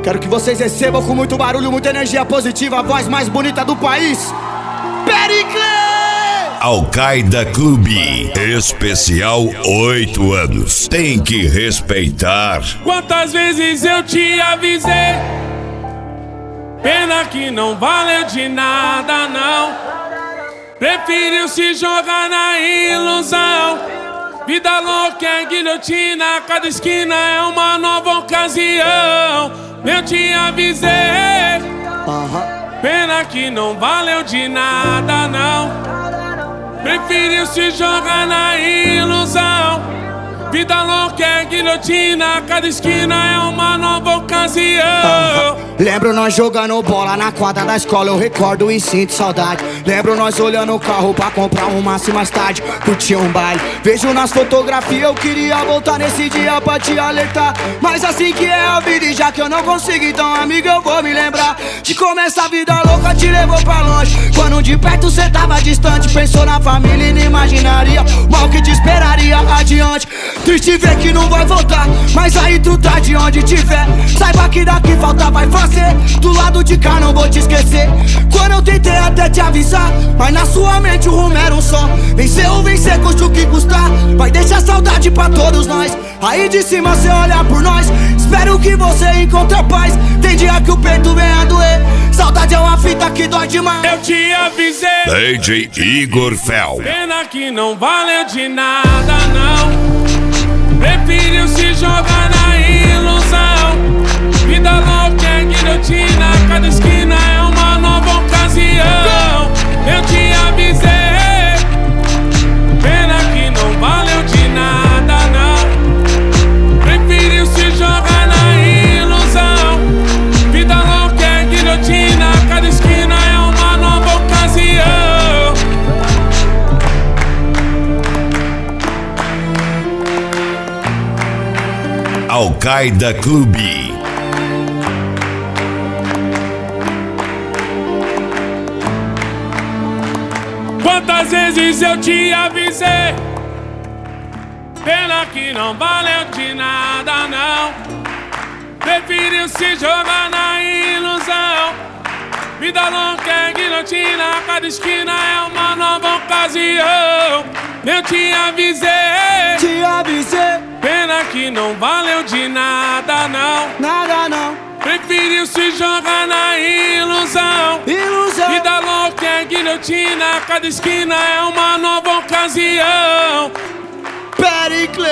Quero que vocês recebam com muito barulho, muita energia positiva, a voz mais bonita do país, Pericles! Al-Qaeda Clube, especial 8 anos. Tem que respeitar. Quantas vezes eu te avisei, pena que não valeu de nada não. Preferiu se jogar na ilusão. Vida louca é guilhotina, cada esquina é uma nova ocasião. Eu te avisei, pena que não valeu de nada não. Preferiu se jogar na ilusão. Vida louca é guilhotina, cada esquina é uma nova ocasião. Lembro nós jogando bola na quadra da escola, eu recordo e sinto saudade. Lembro nós olhando o carro pra comprar um maço e mais tarde curtir um baile. Vejo nas fotografias, eu queria voltar nesse dia pra te alertar, mas assim que é a vida, e já que eu não consigo, então amiga eu vou me lembrar de como essa vida louca te levou pra longe. Quando de perto cê tava distante, pensou na família e não imaginaria o mal que te esperaria adiante. Triste ver que não vai voltar, mas aí tu tá de onde tiver. Saiba que daqui falta vai fazer. Do lado de cá não vou te esquecer. Quando eu tentei até te avisar, mas na sua mente o rumo era um só. Vencer ou vencer, custe o que custar. Vai deixar saudade pra todos nós. Aí de cima cê olha por nós. Espero que você encontre a paz. Tem dia que o peito vem a doer. Saudade é uma fita que dói demais. Eu te avisei, DJ Igor Fel. pena que não valeu de nada não. Preferiu se jogar na ilusão. Vida louca é guilhotina, cada esquina é uma nova ocasião. Eu te avisei, pena que não valeu de nada não. Preferiu se jogar na ilusão. Vida louca é guilhotina, cada esquina é uma nova ocasião. Al-Qaeda Clube. Quantas vezes eu te avisei, pena que não valeu de nada não. Preferiu se jogar na ilusão. Vida louca é guilhotina, cada esquina é uma nova ocasião. Eu te avisei, pena que não valeu de nada não. Nada não. Preferiu se jogar na ilusão. Vida louca é guilhotina, cada esquina é uma nova ocasião. Pericles.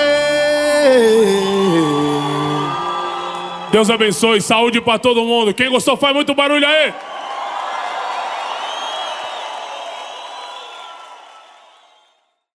Deus abençoe, saúde pra todo mundo. Quem gostou faz muito barulho aí.